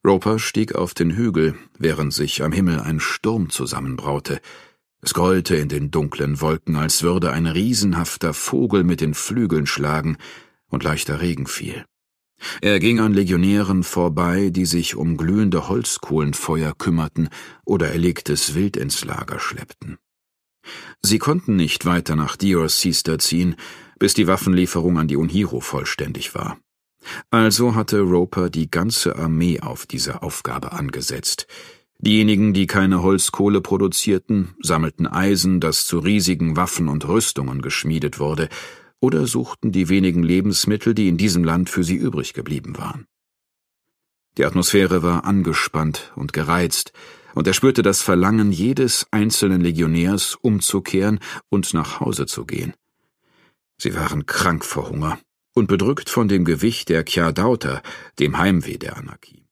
Roper stieg auf den Hügel, während sich am Himmel ein Sturm zusammenbraute. Es grollte in den dunklen Wolken, als würde ein riesenhafter Vogel mit den Flügeln schlagen, und leichter Regen fiel. Er ging an Legionären vorbei, die sich um glühende Holzkohlenfeuer kümmerten oder erlegtes Wild ins Lager schleppten. Sie konnten nicht weiter nach Dior Seaster ziehen, bis die Waffenlieferung an die Unhiro vollständig war. Also hatte Roper die ganze Armee auf diese Aufgabe angesetzt. Diejenigen, die keine Holzkohle produzierten, sammelten Eisen, das zu riesigen Waffen und Rüstungen geschmiedet wurde, oder suchten die wenigen Lebensmittel, die in diesem Land für sie übrig geblieben waren. Die Atmosphäre war angespannt und gereizt, und er spürte das Verlangen jedes einzelnen Legionärs, umzukehren und nach Hause zu gehen. Sie waren krank vor Hunger und bedrückt von dem Gewicht der Kjadauter, dem Heimweh der Anarchie.